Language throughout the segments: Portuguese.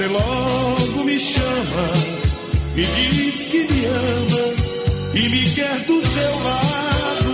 Logo me chama, me diz que me ama e me quer do seu lado.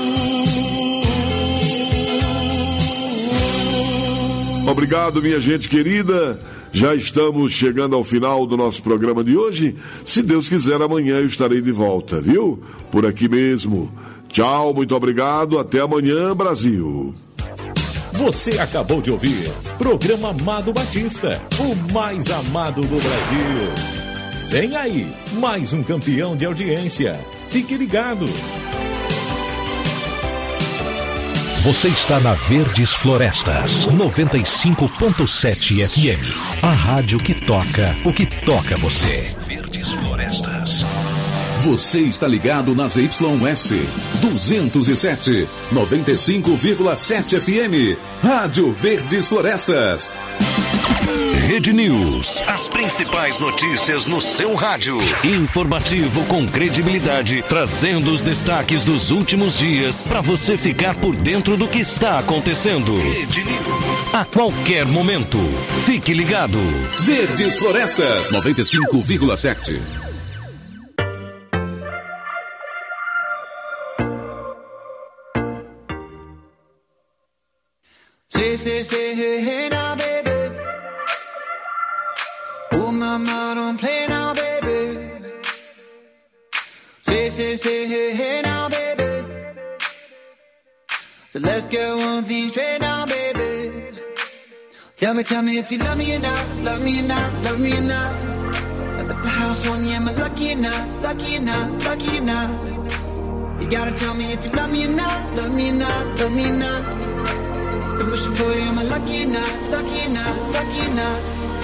Obrigado, minha gente querida. Já estamos chegando ao final do nosso programa de hoje. Se Deus quiser, amanhã eu estarei de volta, viu? Por aqui mesmo. Tchau, muito obrigado. Até amanhã, Brasil. Você acabou de ouvir Programa Amado Batista, o mais amado do Brasil. Vem aí, mais um campeão de audiência. Fique ligado. Você está na Verdes Florestas, 95.7 FM. A rádio que toca o que toca você. Verdes Florestas. Você está ligado nas YS 207, 95,7 FM. Rádio Verdes Florestas. Rede News. As principais notícias no seu rádio. Informativo com credibilidade, trazendo os destaques dos últimos dias para você ficar por dentro do que está acontecendo. Rede News. A qualquer momento. Fique ligado. Verdes Florestas, 95,7. Say, hey, now, baby. Oh, mama, don't play now, baby. Say, hey, now, baby. So let's get one thing straight now, baby. Tell me if you love me or not, love me or not, love me or not. I bet the house on you, am I lucky or not, lucky or not, lucky or not? You gotta tell me if you love me or not, love me or not, love me or not. I'm wishing for you, am I lucky or not, lucky or not, lucky or not?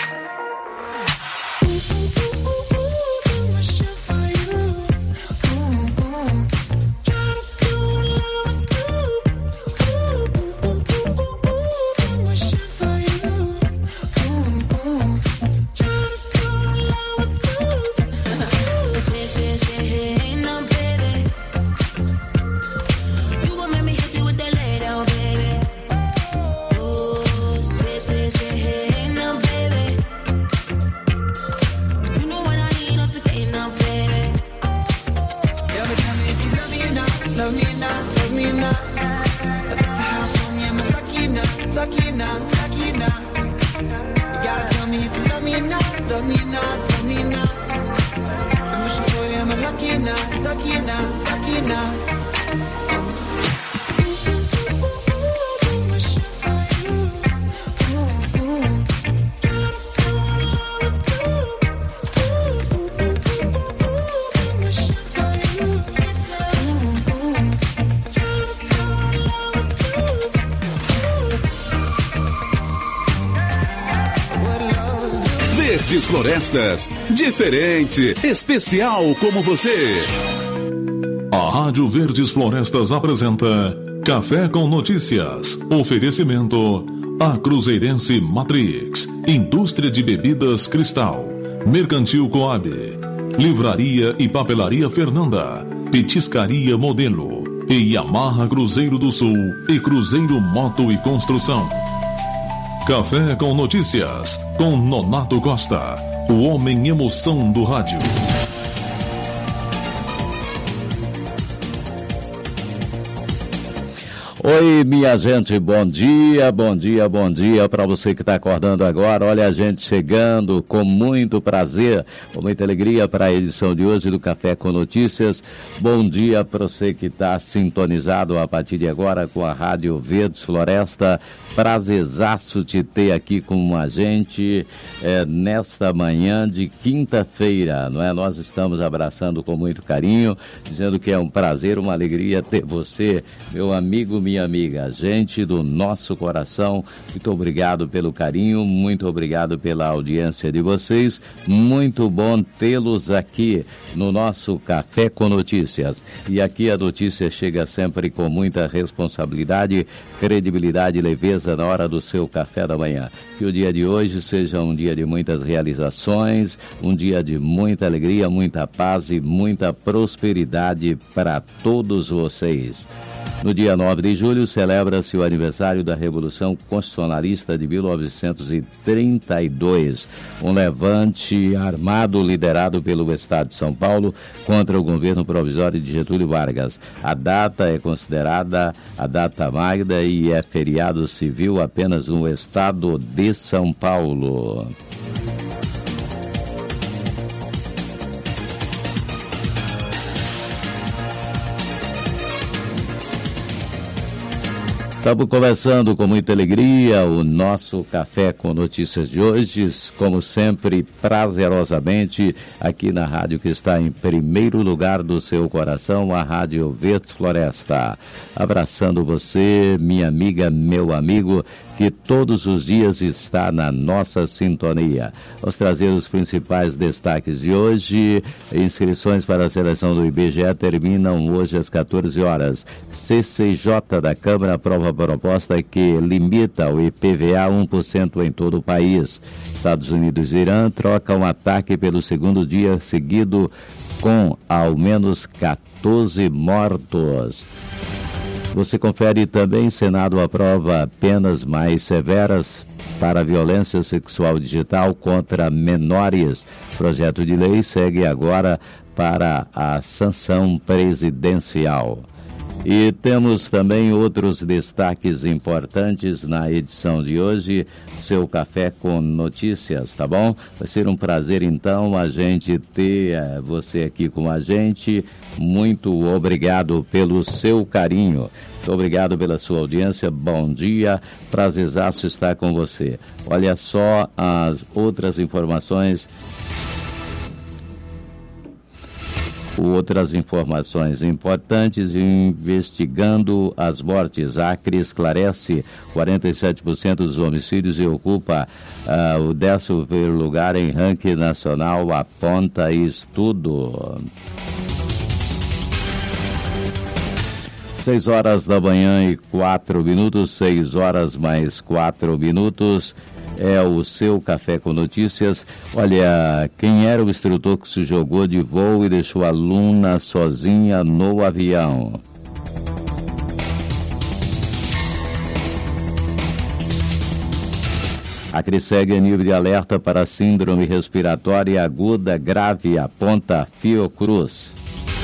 Verdes Florestas, diferente, especial como você. A Rádio Verdes Florestas apresenta Café com Notícias. Oferecimento A Cruzeirense Matrix, Indústria de Bebidas Cristal, Mercantil Coab, Livraria e Papelaria Fernanda, Petiscaria Modelo e Yamaha Cruzeiro do Sul e Cruzeiro Moto e Construção. Café com Notícias, com Nonato Costa, o homem emoção do rádio. Oi, minha gente, bom dia para você que está acordando agora. Olha a gente chegando com muito prazer, com muita alegria para a edição de hoje do Café com Notícias. Bom dia para você que está sintonizado a partir de agora com a Rádio Verdes Floresta. Prazerzaço te ter aqui com a gente nesta manhã de quinta-feira, não é? Nós estamos abraçando com muito carinho, dizendo que é um prazer, uma alegria ter você, meu amigo, minha amiga, gente do nosso coração. Muito obrigado pelo carinho, muito obrigado pela audiência de vocês. Muito bom tê-los aqui no nosso Café com Notícias. E aqui a notícia chega sempre com muita responsabilidade, credibilidade e leveza na hora do seu café da manhã. Que o dia de hoje seja um dia de muitas realizações, um dia de muita alegria, muita paz e muita prosperidade para todos vocês. No dia 9 de julho, celebra-se o aniversário da Revolução Constitucionalista de 1932, um levante armado liderado pelo Estado de São Paulo contra o governo provisório de Getúlio Vargas. A data é considerada a data magna e é feriado civil apenas no Estado de São Paulo. Estamos começando com muita alegria o nosso Café com Notícias de hoje, como sempre, prazerosamente, aqui na rádio que está em primeiro lugar do seu coração, a Rádio Verdes Floresta. Abraçando você, minha amiga, meu amigo, que todos os dias está na nossa sintonia. Vamos trazer os principais destaques de hoje. Inscrições para a seleção do IBGE terminam hoje às 14 horas. CCJ da Câmara aprova a proposta que limita o IPVA a 1% em todo o país. Estados Unidos e Irã trocam ataque pelo segundo dia seguido com ao menos 14 mortos. Você confere também, Senado aprova penas mais severas para a violência sexual digital contra menores. Projeto de lei segue agora para a sanção presidencial. E temos também outros destaques importantes na edição de hoje, seu Café com Notícias, tá bom? Vai ser um prazer, então, a gente ter você aqui com a gente. Muito obrigado pelo seu carinho. Muito obrigado pela sua audiência. Bom dia. Prazerzaço estar com você. Olha só as outras informações. Outras informações importantes: investigando as mortes. Acre esclarece 47% dos homicídios e ocupa o 11º lugar em ranking nacional, aponta estudo. 6 horas da manhã e 4 minutos, 6 horas mais 4 minutos. É o seu Café com Notícias. Olha, quem era o instrutor que se jogou de voo e deixou a aluna sozinha no avião? Acre segue nível de alerta para síndrome respiratória aguda grave, aponta Fiocruz.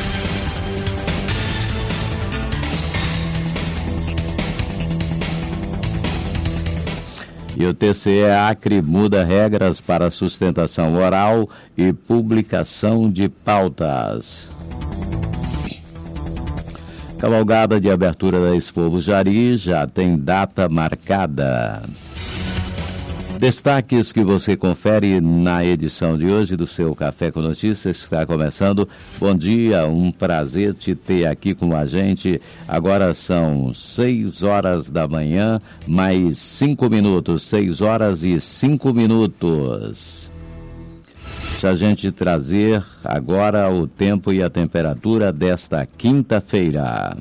E o TCE Acre muda regras para sustentação oral e publicação de pautas. Cavalgada de abertura da Expo Bujari já tem data marcada. Destaques que você confere na edição de hoje do seu Café com Notícias. Está começando. Bom dia, um prazer te ter aqui com a gente. Agora são 6 horas da manhã, mais 5 minutos. 6 horas e 5 minutos. Deixa a gente trazer agora o tempo e a temperatura desta quinta-feira.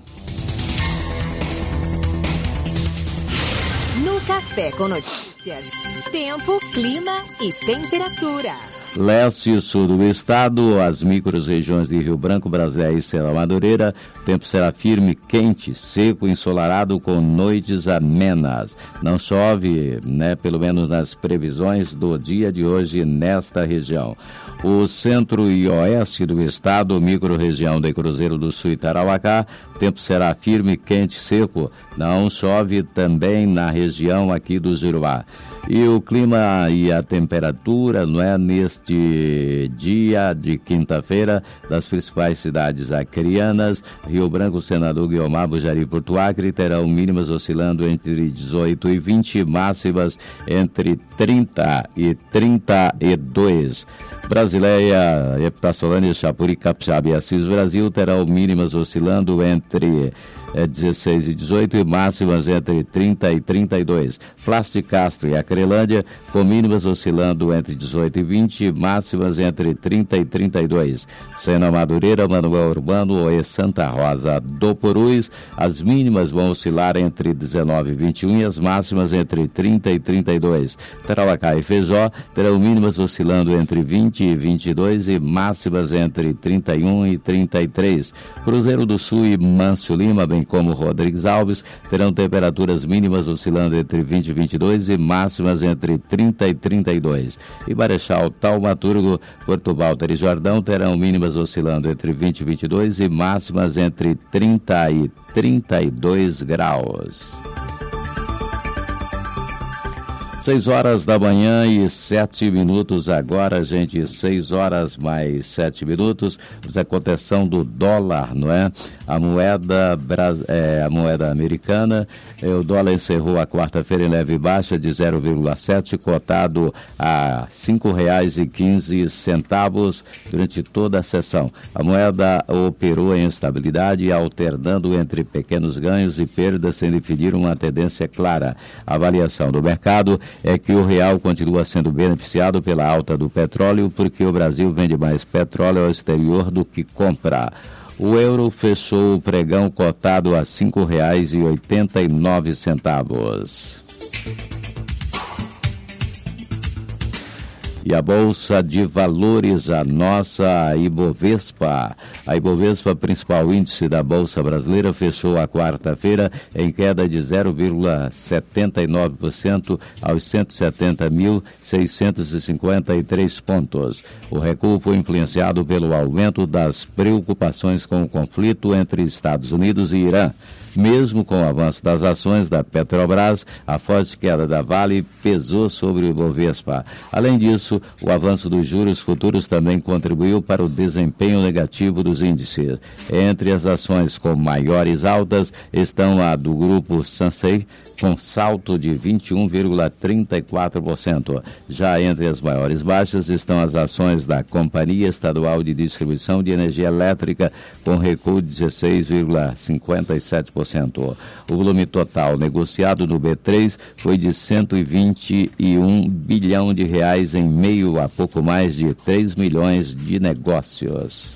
No Café com Notícias, tempo, clima e temperatura. Leste e sul do estado, as micro-regiões de Rio Branco, Brasília e Serra Madureira, o tempo será firme, quente, seco, ensolarado com noites amenas. Não chove, pelo menos nas previsões do dia de hoje nesta região. O centro e oeste do estado, micro-região de Cruzeiro do Sul e Tarauacá, o tempo será firme, quente, seco. Não chove também na região aqui do Juruá. E o clima e a temperatura, neste dia de quinta-feira, das principais cidades acreanas, Rio Branco, Senador Guiomar, Bujari e Porto Acre, terão mínimas oscilando entre 18 e 20, máximas entre 30 e 32. Brasileia, Epitaçolândia, Chapuri, Capixaba e Assis Brasil terão mínimas oscilando entre 16 e 18 e máximas entre 30 e 32. Flash Castro e Acrelândia com mínimas oscilando entre 18 e 20, máximas entre 30 e 32. Sena Madureira, Manuel Urbano e Santa Rosa do Purus, as mínimas vão oscilar entre 19 e 21 e as máximas entre 30 e 32. Tarauacá e Feijó terão mínimas oscilando entre 20 e 22 e máximas entre 31 e 33. Cruzeiro do Sul e Mâncio Lima, bem como Rodrigues Alves, terão temperaturas mínimas oscilando entre 20 e 22 e máximas entre 30 e 32. E Marechal Taumaturgo, Porto Walter e Jordão terão mínimas oscilando entre 20 e 22 e máximas entre 30 e 32 graus. 6 horas da manhã e 7 minutos agora, gente, 6 horas mais 7 minutos, a cotação do dólar, não é? A moeda americana, o dólar encerrou a quarta-feira em leve baixa de 0,7, cotado a R$ 5,15 durante toda a sessão. A moeda operou em estabilidade, alternando entre pequenos ganhos e perdas, sem definir uma tendência clara. A avaliação do mercado é que o real continua sendo beneficiado pela alta do petróleo, porque o Brasil vende mais petróleo ao exterior do que compra. O euro fechou o pregão cotado a R$ 5,89. E a Bolsa de Valores, a nossa Ibovespa. A Ibovespa, principal índice da Bolsa Brasileira, fechou a quarta-feira em queda de 0,79% aos 170.653 pontos. O recuo foi influenciado pelo aumento das preocupações com o conflito entre Estados Unidos e Irã. Mesmo com o avanço das ações da Petrobras, a forte queda da Vale pesou sobre o Ibovespa. Além disso, o avanço dos juros futuros também contribuiu para o desempenho negativo dos índices. Entre as ações com maiores altas estão a do grupo Sansei, com salto de 21,34%. Já entre as maiores baixas estão as ações da Companhia Estadual de Distribuição de Energia Elétrica, com recuo de 16,57%. O volume total negociado no B3 foi de 121 bilhão de reais em meio a pouco mais de 3 milhões de negócios.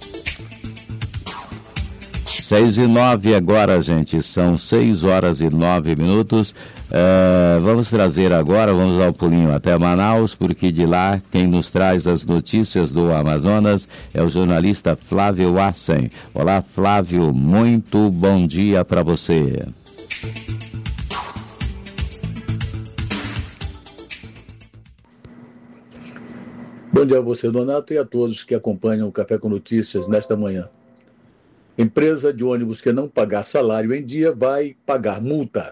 6:09 agora, gente, são 6 horas e 9 minutos. Vamos trazer agora, vamos dar um pulinho até Manaus, porque de lá quem nos traz as notícias do Amazonas é o jornalista Flávio Assen. Olá, Flávio, muito bom dia para você. Bom dia a você, Donato, e a todos que acompanham o Café com Notícias nesta manhã. Empresa de ônibus que não pagar salário em dia vai pagar multa.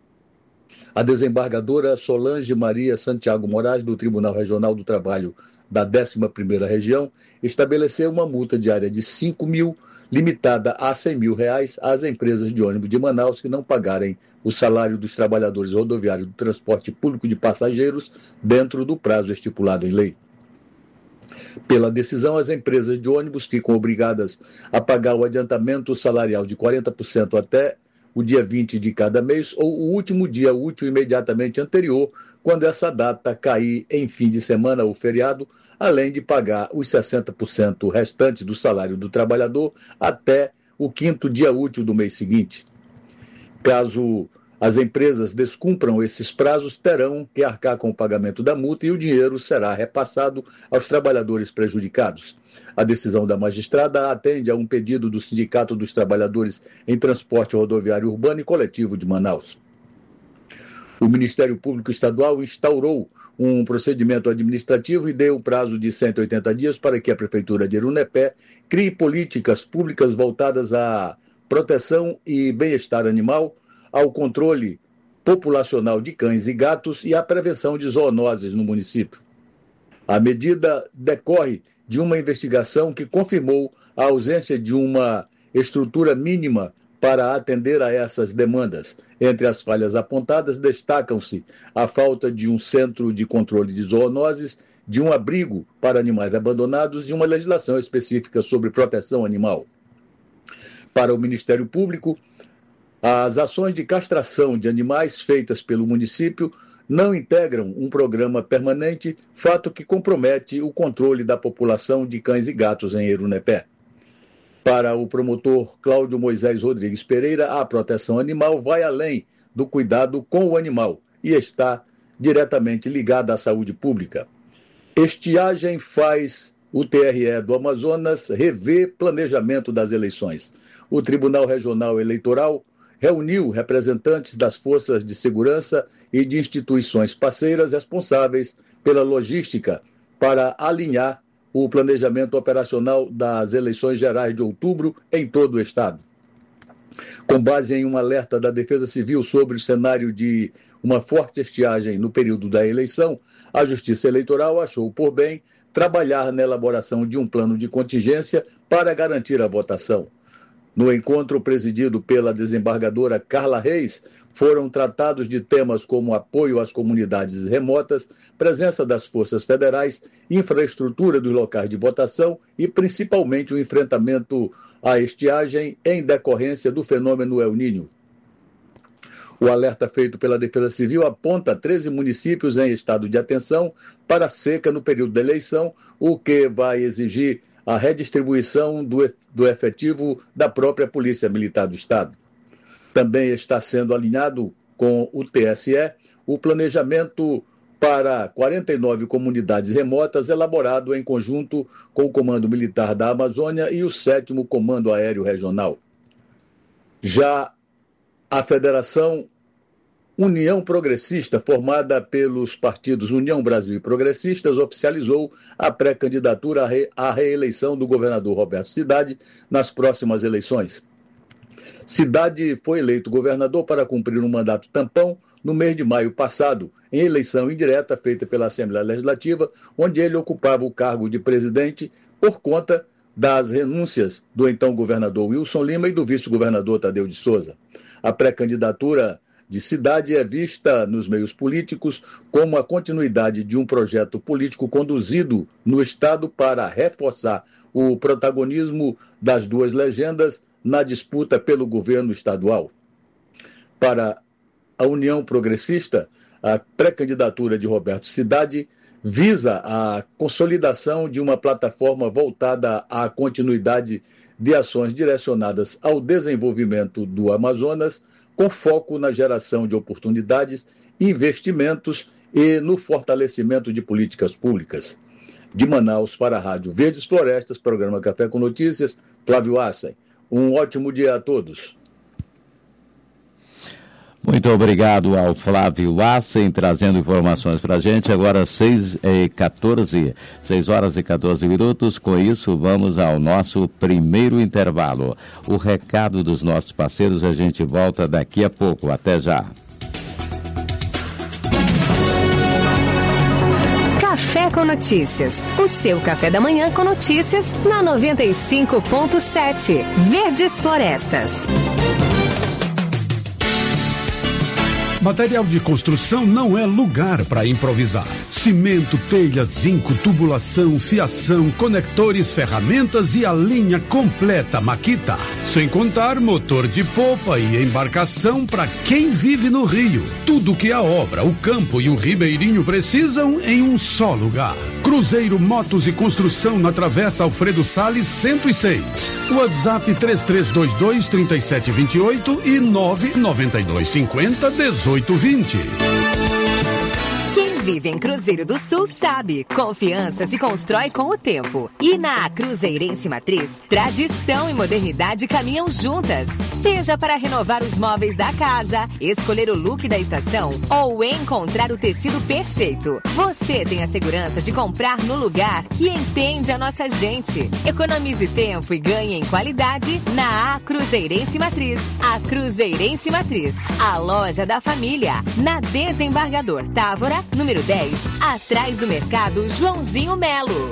A desembargadora Solange Maria Santiago Moraes, do Tribunal Regional do Trabalho da 11ª Região, estabeleceu uma multa diária de 5 mil, limitada a R$100 mil, às empresas de ônibus de Manaus que não pagarem o salário dos trabalhadores rodoviários do transporte público de passageiros dentro do prazo estipulado em lei. Pela decisão, as empresas de ônibus ficam obrigadas a pagar o adiantamento salarial de 40% até o dia 20 de cada mês ou o último dia útil imediatamente anterior, quando essa data cair em fim de semana ou feriado, além de pagar os 60% restantes do salário do trabalhador até o 5º dia útil do mês seguinte. Caso as empresas descumpram esses prazos, terão que arcar com o pagamento da multa e o dinheiro será repassado aos trabalhadores prejudicados. A decisão da magistrada atende a um pedido do Sindicato dos Trabalhadores em Transporte Rodoviário Urbano e Coletivo de Manaus. O Ministério Público Estadual instaurou um procedimento administrativo e deu um prazo de 180 dias para que a Prefeitura de Erunepé crie políticas públicas voltadas à proteção e bem-estar animal, ao controle populacional de cães e gatos e à prevenção de zoonoses no município. A medida decorre de uma investigação que confirmou a ausência de uma estrutura mínima para atender a essas demandas. Entre as falhas apontadas, destacam-se a falta de um centro de controle de zoonoses, de um abrigo para animais abandonados e uma legislação específica sobre proteção animal. Para o Ministério Público, as ações de castração de animais feitas pelo município não integram um programa permanente, fato que compromete o controle da população de cães e gatos em Erunepé. Para o promotor Cláudio Moisés Rodrigues Pereira, a proteção animal vai além do cuidado com o animal e está diretamente ligada à saúde pública. Estiagem faz o TRE do Amazonas rever planejamento das eleições. o Tribunal Regional Eleitoral reuniu representantes das forças de segurança e de instituições parceiras responsáveis pela logística para alinhar o planejamento operacional das eleições gerais de outubro em todo o Estado. Com base em um alerta da Defesa Civil sobre o cenário de uma forte estiagem no período da eleição, a Justiça Eleitoral achou por bem trabalhar na elaboração de um plano de contingência para garantir a votação. No encontro presidido pela desembargadora Carla Reis, foram tratados de temas como apoio às comunidades remotas, presença das forças federais, infraestrutura dos locais de votação e, principalmente, o enfrentamento à estiagem em decorrência do fenômeno El Niño. O alerta feito pela Defesa Civil aponta 13 municípios em estado de atenção para a seca no período da eleição, o que vai exigir a redistribuição do efetivo da própria Polícia Militar do Estado. Também está sendo alinhado com o TSE o planejamento para 49 comunidades remotas elaborado em conjunto com o Comando Militar da Amazônia e o 7º Comando Aéreo Regional. Já a Federação União Progressista, formada pelos partidos União Brasil e Progressistas, oficializou a pré-candidatura à reeleição do governador Roberto Cidade nas próximas eleições. Cidade foi eleito governador para cumprir um mandato tampão no mês de maio passado, em eleição indireta feita pela Assembleia Legislativa, onde ele ocupava o cargo de presidente por conta das renúncias do então governador Wilson Lima e do vice-governador Tadeu de Souza. A pré-candidatura de Cidade é vista nos meios políticos como a continuidade de um projeto político conduzido no Estado para reforçar o protagonismo das duas legendas na disputa pelo governo estadual. Para a União Progressista, a pré-candidatura de Roberto Cidade visa a consolidação de uma plataforma voltada à continuidade de ações direcionadas ao desenvolvimento do Amazonas, com foco na geração de oportunidades, investimentos e no fortalecimento de políticas públicas. De Manaus para a Rádio Verdes Florestas, programa Café com Notícias, Flávio Assen. Um ótimo dia a todos. Muito obrigado ao Flávio Assen, trazendo informações para a gente. Agora 6 horas e 14 minutos. Com isso, vamos ao nosso primeiro intervalo. O recado dos nossos parceiros, a gente volta daqui a pouco. Até já. Café com Notícias. O seu café da manhã com notícias na 95.7. Verdes Florestas. Material de construção não é lugar para improvisar. Cimento, telha, zinco, tubulação, fiação, conectores, ferramentas e a linha completa Makita. Sem contar motor de popa e embarcação para quem vive no Rio. Tudo que a obra, o campo e o ribeirinho precisam em um só lugar. Cruzeiro Motos e Construção na Travessa Alfredo Salles 106. WhatsApp 3322-3728 e 99250-1820. Quem vive em Cruzeiro do Sul sabe, confiança se constrói com o tempo. E na Cruzeirense Matriz, tradição e modernidade caminham juntas. Seja para renovar os móveis da casa, escolher o look da estação ou encontrar o tecido perfeito, você tem a segurança de comprar no lugar que entende a nossa gente. Economize tempo e ganhe em qualidade na Cruzeirense Matriz. A Cruzeirense Matriz, a loja da família, na Desembargador Távora, número 10, atrás do mercado Joãozinho Melo.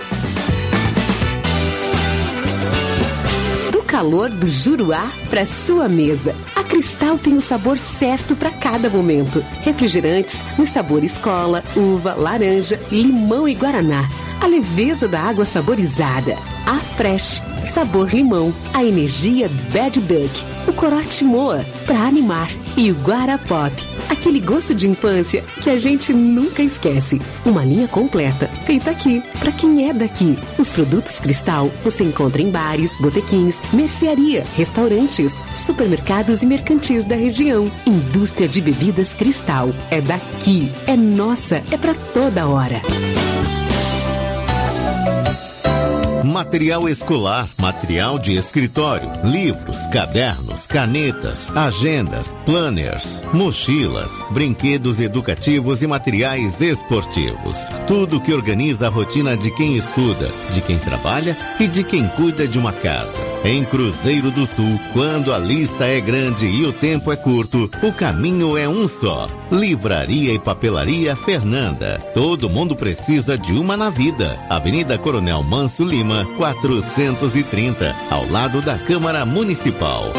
Do calor do Juruá para sua mesa, a Cristal tem o sabor certo para cada momento. Refrigerantes nos sabores cola, uva, laranja, limão e guaraná. A leveza da água saborizada. A Fresh, sabor limão. A energia Bad Duck. O corote Moa, para animar. E o Guarapop, aquele gosto de infância que a gente nunca esquece. Uma linha completa, feita aqui, para quem é daqui. Os produtos Cristal você encontra em bares, botequins, mercearia, restaurantes, supermercados e mercantis da região. Indústria de bebidas Cristal. É daqui, é nossa, é para toda hora. material escolar, material de escritório, livros, cadernos, canetas, agendas, planners, mochilas, brinquedos educativos e materiais esportivos. Tudo que organiza a rotina de quem estuda, de quem trabalha e de quem cuida de uma casa. Em Cruzeiro do Sul, quando a lista é grande e o tempo é curto, o caminho é um só. Livraria e Papelaria Fernanda. Todo mundo precisa de uma na vida. Avenida Coronel Manso Lima, 430, ao lado da Câmara Municipal.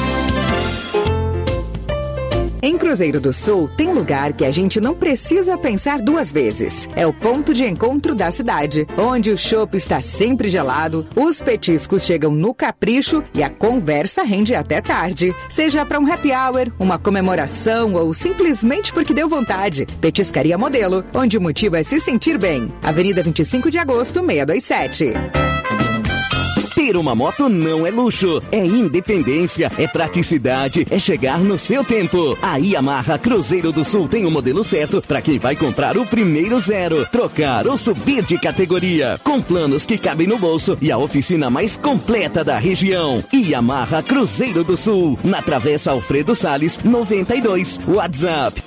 Em Cruzeiro do Sul, tem um lugar que a gente não precisa pensar duas vezes. É o ponto de encontro da cidade, onde o chopp está sempre gelado, os petiscos chegam no capricho e a conversa rende até tarde. Seja para um happy hour, uma comemoração ou simplesmente porque deu vontade. Petiscaria Modelo, onde o motivo é se sentir bem. Avenida 25 de Agosto, 627. Ter uma moto não é luxo, é independência, é praticidade, é chegar no seu tempo. A Yamaha Cruzeiro do Sul tem o modelo certo para quem vai comprar o primeiro zero, trocar ou subir de categoria, com planos que cabem no bolso e a oficina mais completa da região. Yamaha Cruzeiro do Sul, na Travessa Alfredo Salles, 92. WhatsApp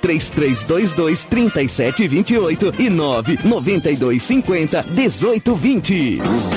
3322-3728 e 99250-1820.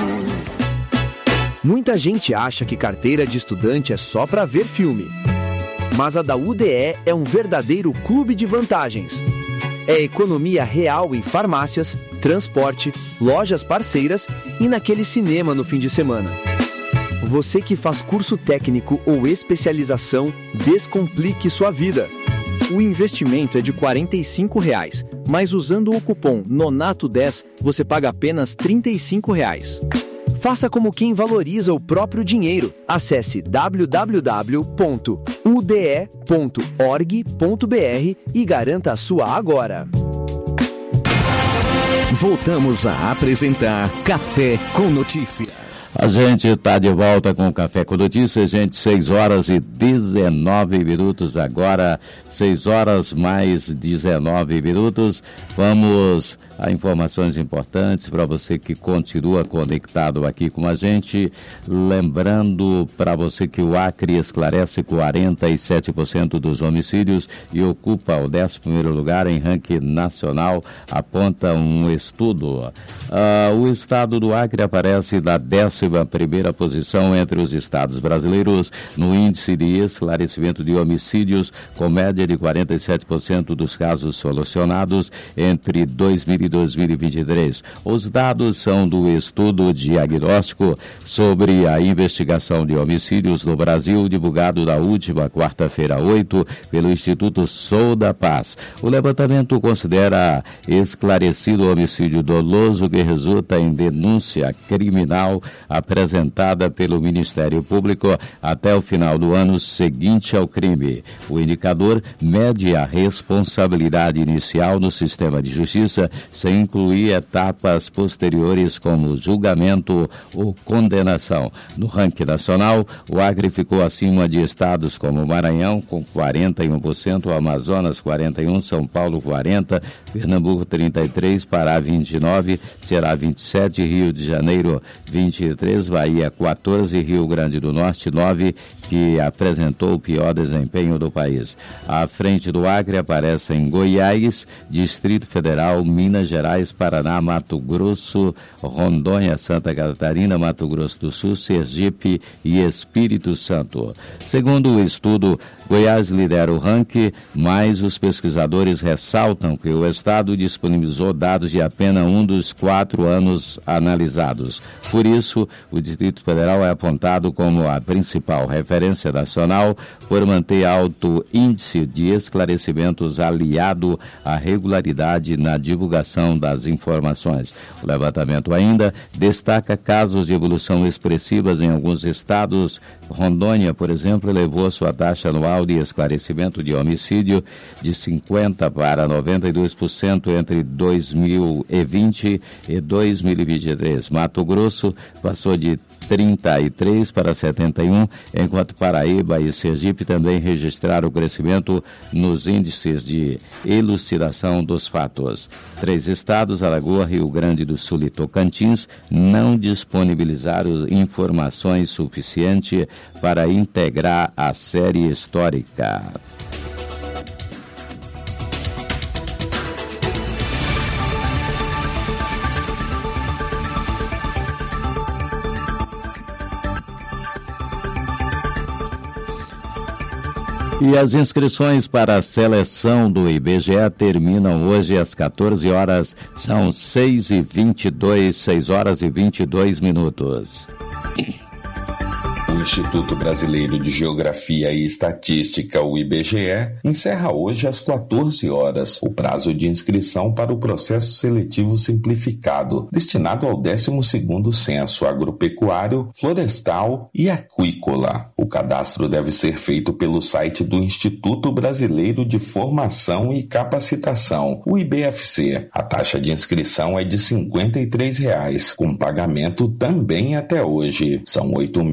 Muita gente acha que carteira de estudante é só para ver filme. Mas a da UDE é um verdadeiro clube de vantagens. É economia real em farmácias, transporte, lojas parceiras e naquele cinema no fim de semana. Você que faz curso técnico ou especialização, descomplique sua vida. O investimento é de R$ 45, mas usando o cupom NONATO10 você paga apenas R$ 35. Faça como quem valoriza o próprio dinheiro. Acesse www.ude.org.br e garanta a sua agora. Voltamos a apresentar Café com Notícias. A gente está de volta com o Café com Notícias, gente, 6 horas e 19 minutos agora, 6 horas mais 19 minutos. Vamos a informações importantes para você que continua conectado aqui com a gente. Lembrando para você que o Acre esclarece 47% dos homicídios e ocupa o 11º lugar em ranking nacional, aponta um estudo. O estado do Acre aparece na 11ª posição entre os estados brasileiros no índice de esclarecimento de homicídios, com média de 47% dos casos solucionados entre 2000 e 2023. Os dados são do estudo diagnóstico sobre a investigação de homicídios no Brasil, divulgado na última quarta-feira 8 pelo Instituto Sou da Paz. O levantamento considera esclarecido o homicídio doloso que resulta em denúncia criminal apresentada pelo Ministério Público até o final do ano seguinte ao crime. O indicador mede a responsabilidade inicial no sistema de justiça, sem incluir etapas posteriores como julgamento ou condenação. No ranking nacional, o Acre ficou acima de estados como Maranhão, com 41%, Amazonas 41%, São Paulo 40%, Pernambuco 33%, Pará 29%, Ceará 27%, Rio de Janeiro 23%, Bahia 14%, Rio Grande do Norte 9%, que apresentou o pior desempenho do país. À frente do Acre aparecem Goiás, Distrito Federal, Minas Gerais, Paraná, Mato Grosso, Rondônia, Santa Catarina, Mato Grosso do Sul, Sergipe e Espírito Santo. Segundo o estudo, Goiás lidera o ranking, mas os pesquisadores ressaltam que o estado disponibilizou dados de apenas um dos 4 anos analisados. Por isso, o Distrito Federal é apontado como a principal referência nacional por manter alto índice de esclarecimentos aliado à regularidade na divulgação das informações. O levantamento ainda destaca casos de evolução expressivas em alguns estados. Rondônia, por exemplo, elevou sua taxa anual de esclarecimento de homicídio de 50% para 92% entre 2020 e 2023. Mato Grosso passou de 33% para 71%, enquanto Paraíba e Sergipe também registraram crescimento nos índices de elucidação dos fatos. 3 três estados, Alagoas, Rio Grande do Sul e Tocantins, não disponibilizaram informações suficientes para integrar a série histórica. E as inscrições para a seleção do IBGE terminam hoje às 14 horas, são 6 horas e 22 minutos. O Instituto Brasileiro de Geografia e Estatística, o IBGE, encerra hoje às 14 horas o prazo de inscrição para o processo seletivo simplificado, destinado ao 12º Censo Agropecuário, Florestal e Aquícola. O cadastro deve ser feito pelo site do Instituto Brasileiro de Formação e Capacitação, o IBFC. A taxa de inscrição é de R$ 53,00, com pagamento também até hoje. São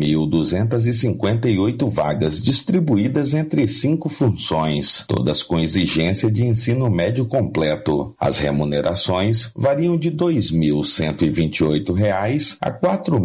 8.258 vagas distribuídas entre 5 funções, todas com exigência de ensino médio completo. As remunerações variam de R$ 2.128 a R$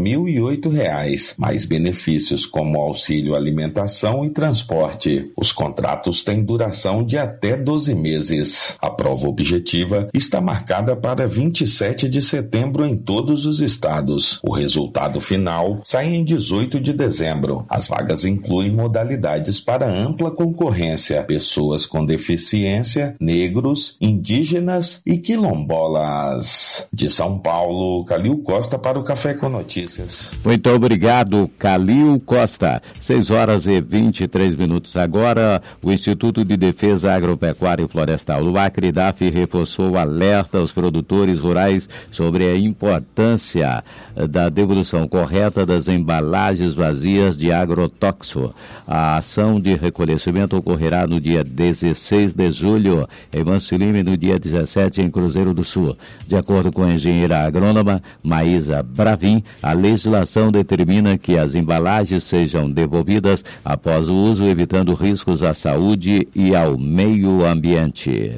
4.008, mais benefícios como auxílio alimentação e transporte. Os contratos têm duração de até 12 meses. A prova objetiva está marcada para 27 de setembro em todos os estados. O resultado final sai em 18 de dezembro. As vagas incluem modalidades para ampla concorrência, pessoas com deficiência, negros, indígenas e quilombolas. De São Paulo, Calil Costa para o Café com Notícias. Muito obrigado, Calil Costa. 6 horas e 23 minutos agora. O Instituto de Defesa Agropecuária e Florestal do Acre, DAF, reforçou o alerta aos produtores rurais sobre a importância da devolução correta das embalagens vazias de agrotóxico. A ação de recolhimento ocorrerá no dia 16 de julho em Manso Lima e no dia 17 em Cruzeiro do Sul. De acordo com a engenheira agrônoma Maísa Bravin, a legislação determina que as embalagens sejam devolvidas após o uso, evitando riscos à saúde e ao meio ambiente.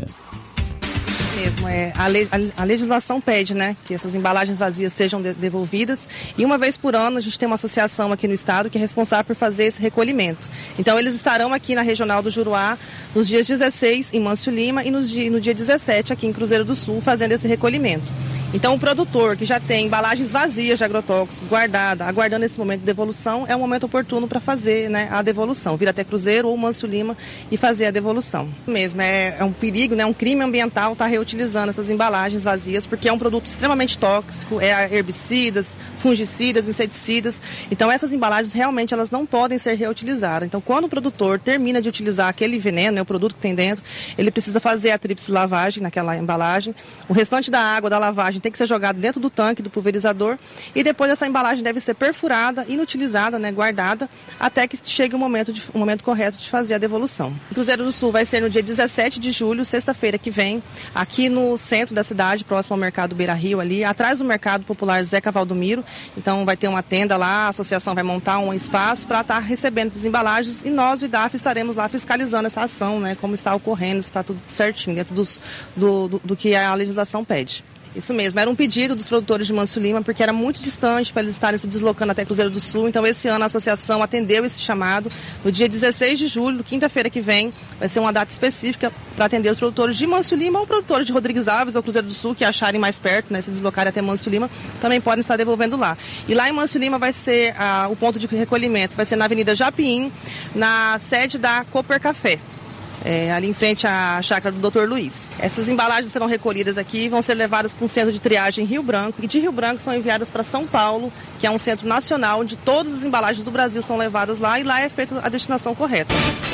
Mesmo, a legislação pede, né, que essas embalagens vazias sejam devolvidas, e uma vez por ano a gente tem uma associação aqui no estado que é responsável por fazer esse recolhimento. Então eles estarão aqui na Regional do Juruá nos dias 16 em Manso Lima e no dia 17 aqui em Cruzeiro do Sul fazendo esse recolhimento. Então o produtor que já tem embalagens vazias de agrotóxicos guardada, aguardando esse momento de devolução, é um momento oportuno para fazer, né, a devolução, vir até Cruzeiro ou Manso Lima e fazer a devolução. Mesmo é um perigo, né, um crime ambiental estar reutilizando essas embalagens vazias, porque é um produto extremamente tóxico, herbicidas, fungicidas, inseticidas. Então essas embalagens realmente elas não podem ser reutilizadas. Então quando o produtor termina de utilizar aquele veneno, né, o produto que tem dentro, ele precisa fazer a tríplice lavagem naquela embalagem. O restante da água da lavagem tem que ser jogado dentro do tanque do pulverizador e depois essa embalagem deve ser perfurada, inutilizada, né, guardada, até que chegue o momento correto de fazer a devolução. O Cruzeiro do Sul vai ser no dia 17 de julho, sexta-feira que vem, aqui no centro da cidade, próximo ao Mercado Beira Rio, ali, atrás do Mercado Popular Zeca Valdomiro. Então vai ter uma tenda lá, a associação vai montar um espaço para estar recebendo essas embalagens e nós, o IDAF, estaremos lá fiscalizando essa ação, né, como está ocorrendo, se está tudo certinho, dentro do que a legislação pede. Isso mesmo, era um pedido dos produtores de Manso Lima, porque era muito distante para eles estarem se deslocando até Cruzeiro do Sul. Então esse ano a associação atendeu esse chamado. No dia 16 de julho, quinta-feira que vem, vai ser uma data específica para atender os produtores de Manso Lima ou produtores de Rodrigues Alves ou Cruzeiro do Sul que acharem mais perto, né, se deslocarem até Manso Lima, também podem estar devolvendo lá. E lá em Manso Lima vai ser o ponto de recolhimento, vai ser na Avenida Japim, na sede da Cooper Café. Ali em frente à chácara do Dr. Luiz. Essas embalagens serão recolhidas aqui e vão ser levadas para um centro de triagem em Rio Branco, e de Rio Branco são enviadas para São Paulo, que é um centro nacional onde todas as embalagens do Brasil são levadas lá, e lá é feita a destinação correta.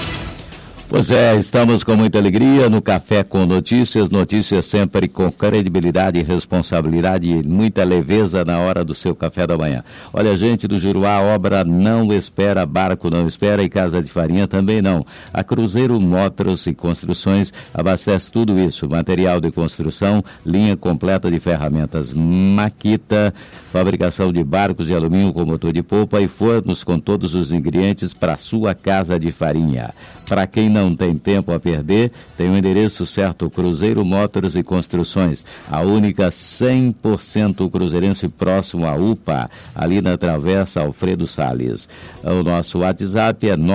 Pois é, estamos com muita alegria no Café com Notícias, notícias sempre com credibilidade e responsabilidade e muita leveza na hora do seu café da manhã. Olha, gente do Juruá, a obra não espera, barco não espera e casa de farinha também não. A Cruzeiro Motors e Construções abastece tudo isso, material de construção, linha completa de ferramentas Makita, fabricação de barcos de alumínio com motor de polpa e fornos com todos os ingredientes para sua casa de farinha. Para quem não tem tempo a perder, tem o endereço certo, Cruzeiro Motors e Construções, a única 100% cruzeirense próximo à UPA, ali na Travessa Alfredo Salles. O nosso WhatsApp é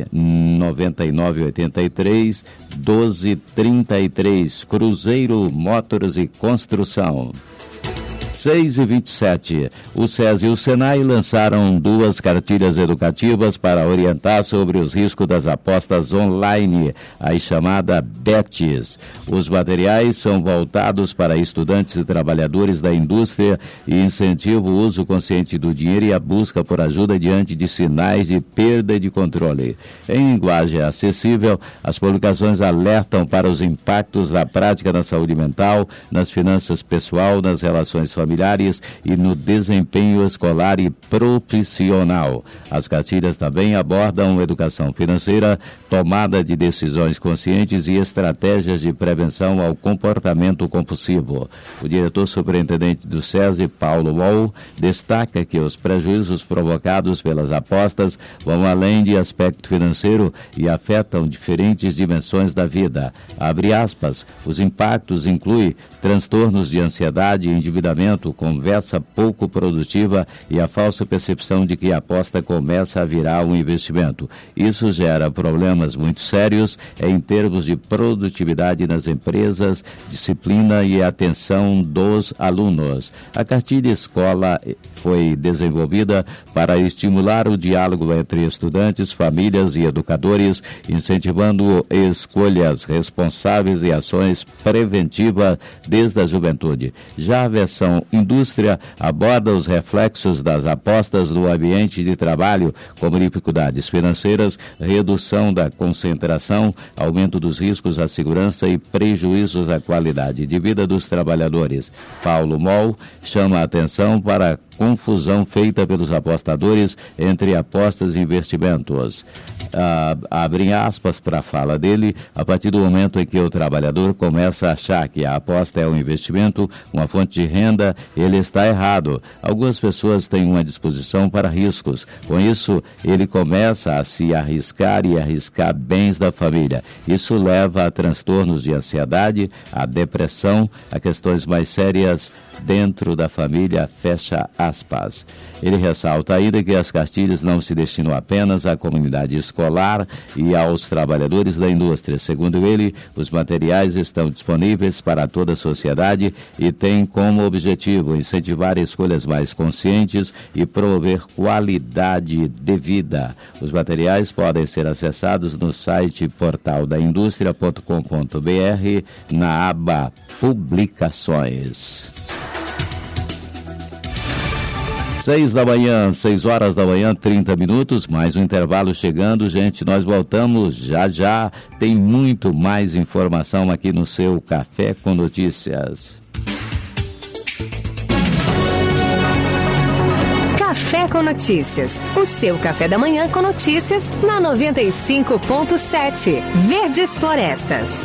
99983 1233, Cruzeiro Motors e Construção. 6h27. O SESI e o SENAI lançaram 2 cartilhas educativas para orientar sobre os riscos das apostas online, a chamada BETs. Os materiais são voltados para estudantes e trabalhadores da indústria e incentivam o uso consciente do dinheiro e a busca por ajuda diante de sinais de perda de controle. Em linguagem acessível, as publicações alertam para os impactos da prática na saúde mental, nas finanças pessoal, nas relações familiares e no desempenho escolar e profissional. As cartilhas também abordam educação financeira, tomada de decisões conscientes e estratégias de prevenção ao comportamento compulsivo. O diretor superintendente do SESI, Paulo Moll, destaca que os prejuízos provocados pelas apostas vão além de aspecto financeiro e afetam diferentes dimensões da vida. Abre aspas, os impactos incluem transtornos de ansiedade e endividamento, conversa pouco produtiva e a falsa percepção de que a aposta começa a virar um investimento. Isso gera problemas muito sérios em termos de produtividade nas empresas, disciplina e atenção dos alunos. A cartilha escola foi desenvolvida para estimular o diálogo entre estudantes, famílias e educadores, incentivando escolhas responsáveis e ações preventivas desde a juventude. Já a versão indústria aborda os reflexos das apostas no ambiente de trabalho, como dificuldades financeiras, redução da concentração, aumento dos riscos à segurança e prejuízos à qualidade de vida dos trabalhadores. Paulo Moll chama a atenção para a confusão feita pelos apostadores entre apostas e investimentos. Abrem aspas para a fala dele, a partir do momento em que o trabalhador começa a achar que a aposta é um investimento, uma fonte de renda, ele está errado. Algumas pessoas têm uma disposição para riscos. Com isso, ele começa a se arriscar e arriscar bens da família. Isso leva a transtornos de ansiedade, a depressão, a questões mais sérias dentro da família, fecha aspas. Ele ressalta ainda que as cartilhas não se destinam apenas à comunidade escolar e aos trabalhadores da indústria. Segundo ele, os materiais estão disponíveis para toda a sociedade e têm como objetivo incentivar escolhas mais conscientes e promover qualidade de vida. Os materiais podem ser acessados no site portaldaindustria.com.br na aba Publicações. 6 horas da manhã, 30 minutos, mais um intervalo chegando, gente, nós voltamos já, tem muito mais informação aqui no seu Café com Notícias. Café com Notícias, o seu café da manhã com notícias na 95.7, Verdes Florestas.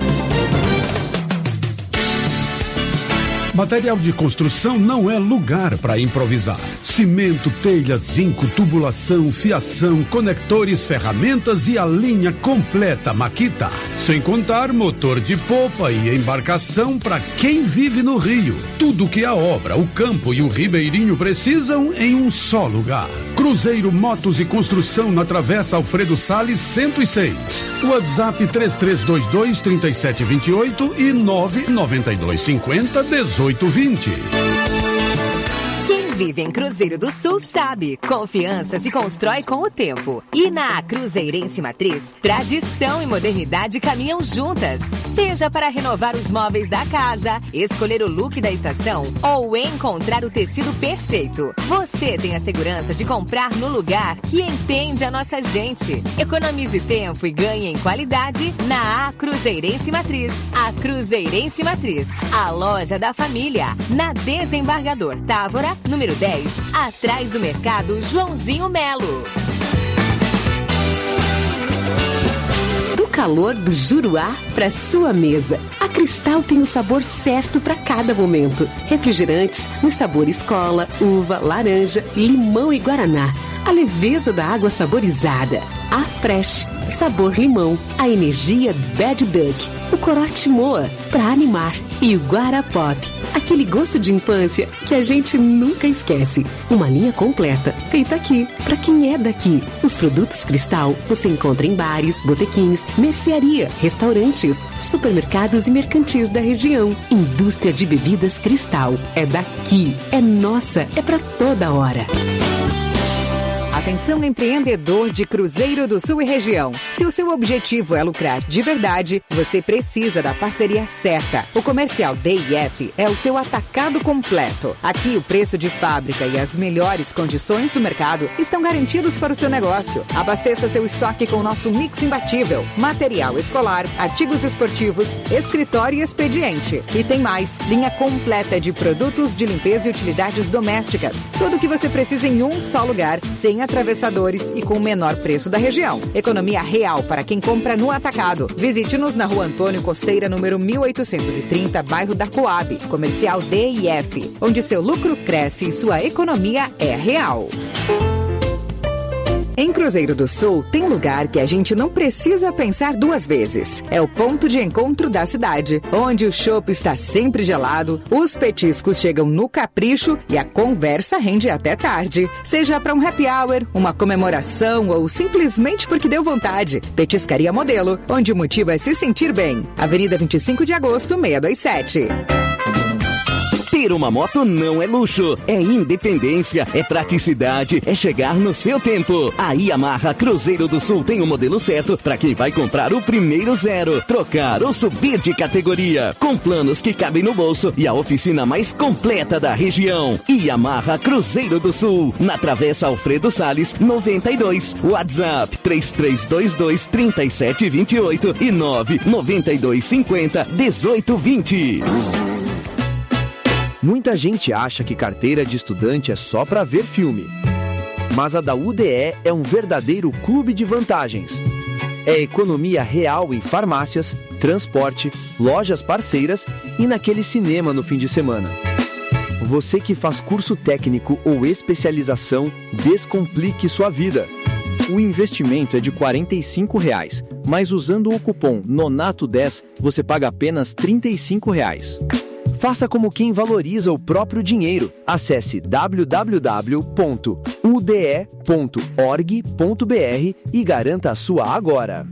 Material de construção não é lugar para improvisar. Cimento, telha, zinco, tubulação, fiação, conectores, ferramentas e a linha completa Makita. Sem contar motor de popa e embarcação para quem vive no Rio. Tudo que a obra, o campo e o ribeirinho precisam em um só lugar. Cruzeiro Motos e Construção na Travessa Alfredo Salles 106. WhatsApp 3322-3728 e 99250-1820. Quem vive em Cruzeiro do Sul sabe, confiança se constrói com o tempo. E na Cruzeirense Matriz, tradição e modernidade caminham juntas. Seja para renovar os móveis da casa, escolher o look da estação ou encontrar o tecido perfeito, você tem a segurança de comprar no lugar que entende a nossa gente. Economize tempo e ganhe em qualidade na Cruzeirense Matriz. A Cruzeirense Matriz, a loja da família, na Desembargador Távora, número 10, atrás do mercado Joãozinho Melo. Do calor do Juruá para sua mesa, a Cristal tem o sabor certo para cada momento. Refrigerantes nos sabores cola, uva, laranja, limão e guaraná. A leveza da água saborizada. A Fresh, sabor limão. A energia Bad Duck. O corote Moa, pra animar. E o Guarapop, aquele gosto de infância que a gente nunca esquece. Uma linha completa, feita aqui, pra quem é daqui. Os produtos Cristal você encontra em bares, botequins, mercearia, restaurantes, supermercados e mercantis da região. Indústria de bebidas Cristal. É daqui, é nossa, é pra toda hora. Atenção, empreendedor de Cruzeiro do Sul e região. Se o seu objetivo é lucrar de verdade, você precisa da parceria certa. O Comercial DIF é o seu atacado completo. Aqui o preço de fábrica e as melhores condições do mercado estão garantidos para o seu negócio. Abasteça seu estoque com o nosso mix imbatível. Material escolar, artigos esportivos, escritório e expediente. E tem mais, linha completa de produtos de limpeza e utilidades domésticas. Tudo o que você precisa em um só lugar, sem atravessadores e com o menor preço da região. Economia real para quem compra no atacado. Visite-nos na Rua Antônio Costeira, número 1830, bairro da Coab. Comercial DIF, onde seu lucro cresce e sua economia é real. Em Cruzeiro do Sul, tem lugar que a gente não precisa pensar duas vezes. É o ponto de encontro da cidade, onde o chopp está sempre gelado, os petiscos chegam no capricho e a conversa rende até tarde. Seja para um happy hour, uma comemoração ou simplesmente porque deu vontade. Petiscaria Modelo, onde o motivo é se sentir bem. Avenida 25 de Agosto, 627. Ter uma moto não é luxo, é independência, é praticidade, é chegar no seu tempo. A Yamaha Cruzeiro do Sul tem o modelo certo para quem vai comprar o primeiro zero, trocar ou subir de categoria, com planos que cabem no bolso e a oficina mais completa da região. Yamaha Cruzeiro do Sul, na Travessa Alfredo Salles, 92. WhatsApp 3322-3728 e 99250-1820. Muita gente acha que carteira de estudante é só para ver filme. Mas a da UDE é um verdadeiro clube de vantagens. É economia real em farmácias, transporte, lojas parceiras e naquele cinema no fim de semana. Você que faz curso técnico ou especialização, descomplique sua vida. O investimento é de R$ 45, mas usando o cupom NONATO10 você paga apenas R$ 35. Faça como quem valoriza o próprio dinheiro. Acesse www.ude.org.br e garanta a sua agora.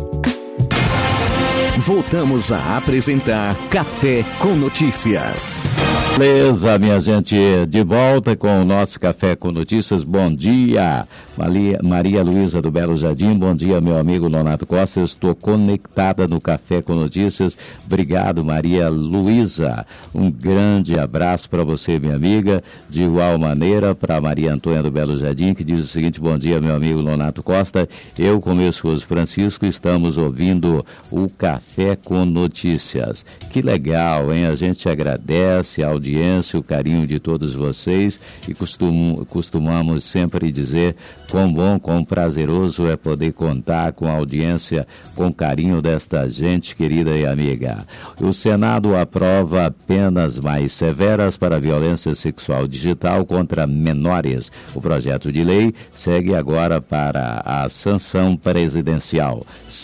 Voltamos a apresentar Café com Notícias. Beleza, minha gente, de volta com o nosso Café com Notícias. Bom dia, Maria Luísa do Belo Jardim. Bom dia, meu amigo Nonato Costa. Eu estou conectada no Café com Notícias. Obrigado, Maria Luísa. Um grande abraço para você, minha amiga. De igual maneira, para Maria Antônia do Belo Jardim, que diz o seguinte: bom dia, meu amigo Nonato Costa. Eu, com meu esposo Francisco, estamos ouvindo o Café com Notícias. Que legal, hein? A gente agradece a audiência, o carinho de todos vocês e costumamos sempre dizer quão bom, quão prazeroso é poder contar com a audiência, com carinho desta gente querida e amiga. O Senado aprova penas mais severas para a violência sexual digital contra menores. O projeto de lei segue agora para a sanção presidencial.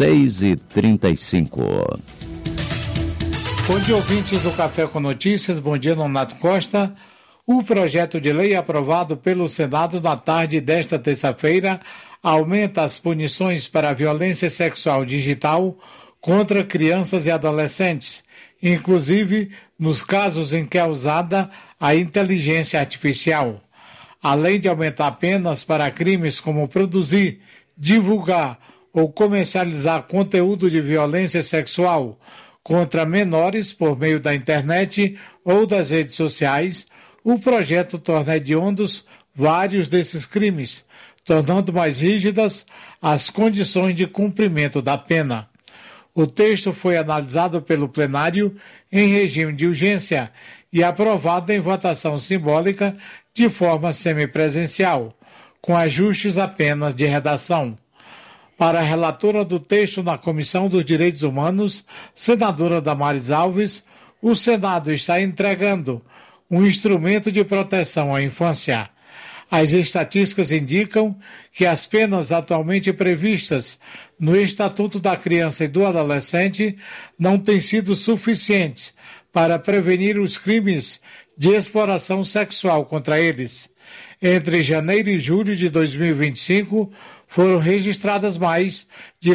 6h35. Bom dia, ouvintes do Café com Notícias. Bom dia, Nonato Costa. O projeto de lei aprovado pelo Senado na tarde desta terça-feira aumenta as punições para a violência sexual digital contra crianças e adolescentes, inclusive nos casos em que é usada a inteligência artificial. Além de aumentar penas para crimes como produzir, divulgar ou comercializar conteúdo de violência sexual contra menores por meio da internet ou das redes sociais, o projeto torna hediondos vários desses crimes, tornando mais rígidas as condições de cumprimento da pena. O texto foi analisado pelo plenário em regime de urgência e aprovado em votação simbólica de forma semipresencial, com ajustes apenas de redação. Para a relatora do texto na Comissão dos Direitos Humanos, senadora Damares Alves, o Senado está entregando um instrumento de proteção à infância. As estatísticas indicam que as penas atualmente previstas no Estatuto da Criança e do Adolescente não têm sido suficientes para prevenir os crimes de exploração sexual contra eles. Entre janeiro e julho de 2025, foram registradas mais de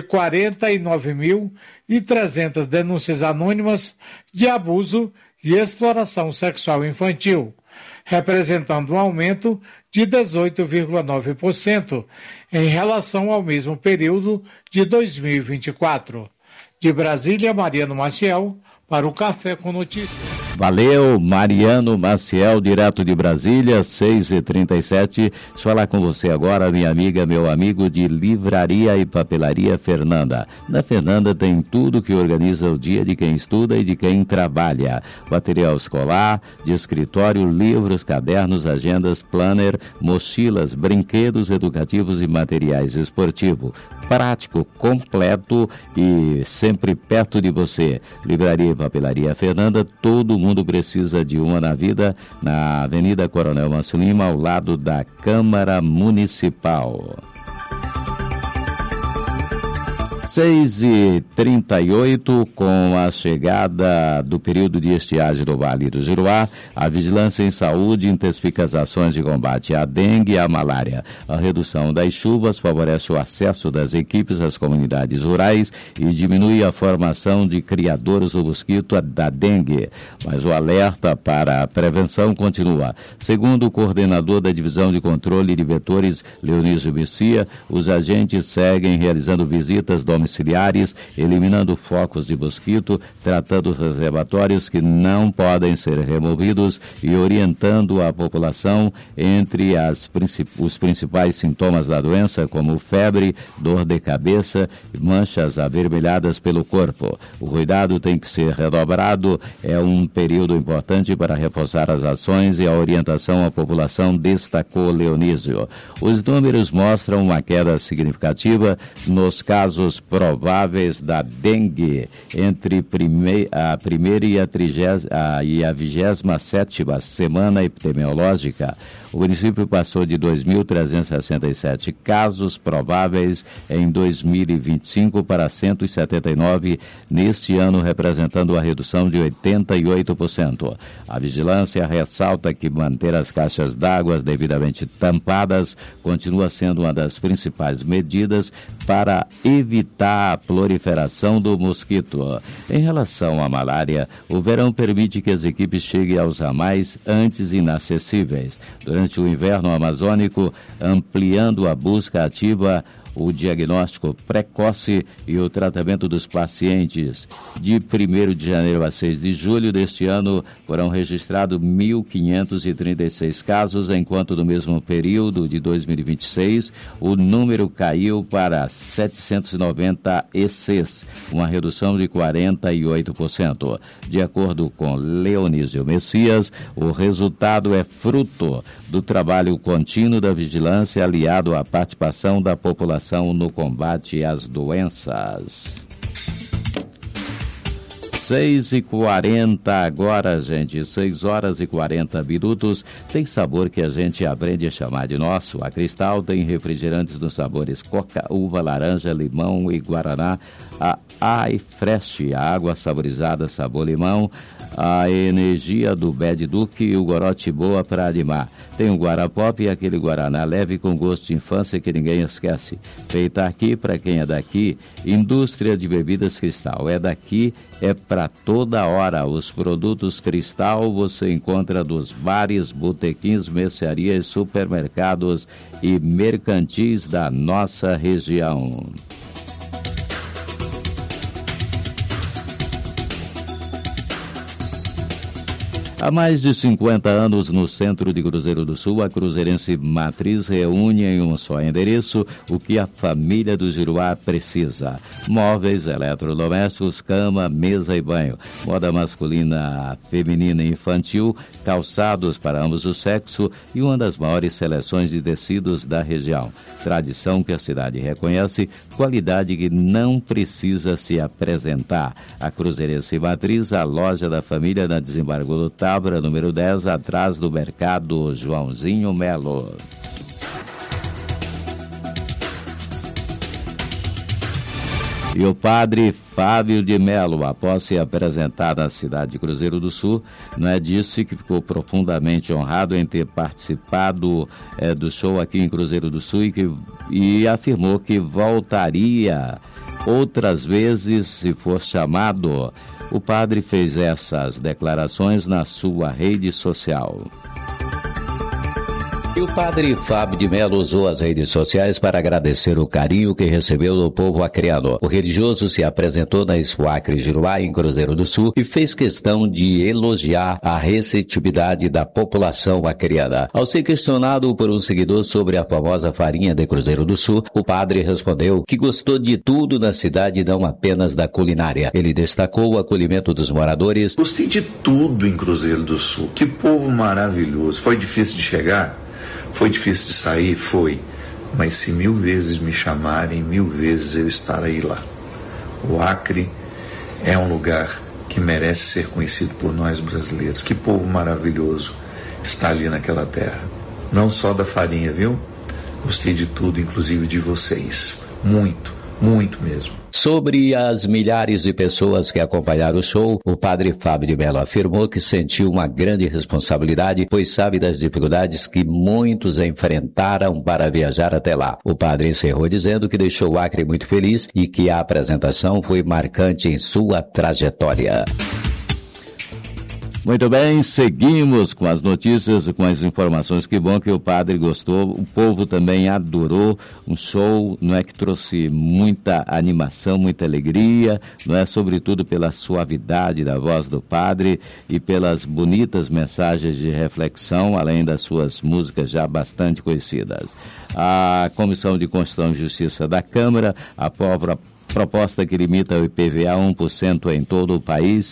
49.300 denúncias anônimas de abuso e exploração sexual infantil, representando um aumento de 18,9% em relação ao mesmo período de 2024. De Brasília, Mariano Maciel, para o Café com Notícias. Valeu, Mariano Maciel, direto de Brasília, 6h37. Deixa eu falar com você agora, minha amiga, meu amigo de Livraria e Papelaria Fernanda. Na Fernanda tem tudo que organiza o dia de quem estuda e de quem trabalha. Material escolar, de escritório, livros, cadernos, agendas, planner, mochilas, brinquedos educativos e materiais esportivos. Prático, completo e sempre perto de você. Livraria e Papelaria Fernanda, todo mundo precisa de uma na vida, na Avenida Coronel Manso Lima, ao lado da Câmara Municipal. 6h38, com a chegada do período de estiagem do Vale do Juruá, a Vigilância em Saúde intensifica as ações de combate à dengue e à malária. A redução das chuvas favorece o acesso das equipes às comunidades rurais e diminui a formação de criadores do mosquito da dengue. Mas o alerta para a prevenção continua. Segundo o coordenador da Divisão de Controle de Vetores, Leonísio Messia, os agentes seguem realizando visitas domiciliares, eliminando focos de mosquito, tratando os reservatórios que não podem ser removidos e orientando a população entre os principais sintomas da doença, como febre, dor de cabeça e manchas avermelhadas pelo corpo. O cuidado tem que ser redobrado, é um período importante para reforçar as ações e a orientação à população, destacou Leonísio. Os números mostram uma queda significativa nos casos prováveis da dengue entre a primeira e a 27ª semana epidemiológica. O município passou de 2.367 casos prováveis em 2025 para 179 neste ano, representando a redução de 88%. A vigilância ressalta que manter as caixas d'água devidamente tampadas continua sendo uma das principais medidas para evitar a proliferação do mosquito. Em relação à malária, o verão permite que as equipes cheguem aos ramais antes inacessíveis. Durante o inverno amazônico, ampliando a busca ativa, o diagnóstico precoce e o tratamento dos pacientes. De 1º de janeiro a 6 de julho deste ano, foram registrados 1.536 casos, enquanto no mesmo período de 2026, o número caiu para 796, uma redução de 48%. De acordo com Leonísio Messias, o resultado é fruto do trabalho contínuo da vigilância aliado à participação da população no combate às doenças. 6h40 agora, gente, 6h40. Tem sabor que a gente aprende a chamar de nosso. A Cristal tem refrigerantes nos sabores coca, uva, laranja, limão e guaraná. A iFresh, a água saborizada sabor limão, a energia do Bad Duque e o Gorote Boa para animar. Tem o Guarapop e aquele Guaraná leve com gosto de infância que ninguém esquece. Feita aqui para quem é daqui, Indústria de Bebidas Cristal. É daqui, é para toda hora. Os produtos Cristal você encontra nos bares, botequins, mercearias, supermercados e mercantis da nossa região. Há mais de 50 anos, no centro de Cruzeiro do Sul, a Cruzeirense Matriz reúne em um só endereço o que a família do Juruá precisa: móveis, eletrodomésticos, cama, mesa e banho, moda masculina, feminina e infantil, calçados para ambos os sexos e uma das maiores seleções de tecidos da região. Tradição que a cidade reconhece, qualidade que não precisa se apresentar. A Cruzeirense Matriz, a loja da família na Desembargador Tábora, número 10, atrás do mercado Joãozinho Melo. E o padre Fábio de Melo, após se apresentar na cidade de Cruzeiro do Sul, disse que ficou profundamente honrado em ter participado do show aqui em Cruzeiro do Sul e afirmou que voltaria outras vezes se for chamado. O padre fez essas declarações na sua rede social. E o padre Fábio de Melo usou as redes sociais para agradecer o carinho que recebeu do povo acreano. O religioso se apresentou na Expo Acre Giruá, em Cruzeiro do Sul, e fez questão de elogiar a receptividade da população acreana. Ao ser questionado por um seguidor sobre a famosa farinha de Cruzeiro do Sul, o padre respondeu que gostou de tudo na cidade, não apenas da culinária. Ele destacou o acolhimento dos moradores. Gostei de tudo em Cruzeiro do Sul. Que povo maravilhoso. Foi difícil de chegar? Foi difícil de sair? Foi. Mas se 1000 vezes me chamarem, 1000 vezes eu estarei lá. O Acre é um lugar que merece ser conhecido por nós brasileiros. Que povo maravilhoso está ali naquela terra. Não só da farinha, viu? Gostei de tudo, inclusive de vocês. Muito, muito mesmo. Sobre as milhares de pessoas que acompanharam o show, o padre Fábio de Melo afirmou que sentiu uma grande responsabilidade, pois sabe das dificuldades que muitos enfrentaram para viajar até lá. O padre encerrou dizendo que deixou o Acre muito feliz e que a apresentação foi marcante em sua trajetória. Muito bem, seguimos com as notícias, com as informações. Que bom que o padre gostou, o povo também adorou. Um show, que trouxe muita animação, muita alegria, sobretudo pela suavidade da voz do padre e pelas bonitas mensagens de reflexão, além das suas músicas já bastante conhecidas. A Comissão de Constituição e Justiça da Câmara aprova proposta que limita o IPVA a 1% em todo o país,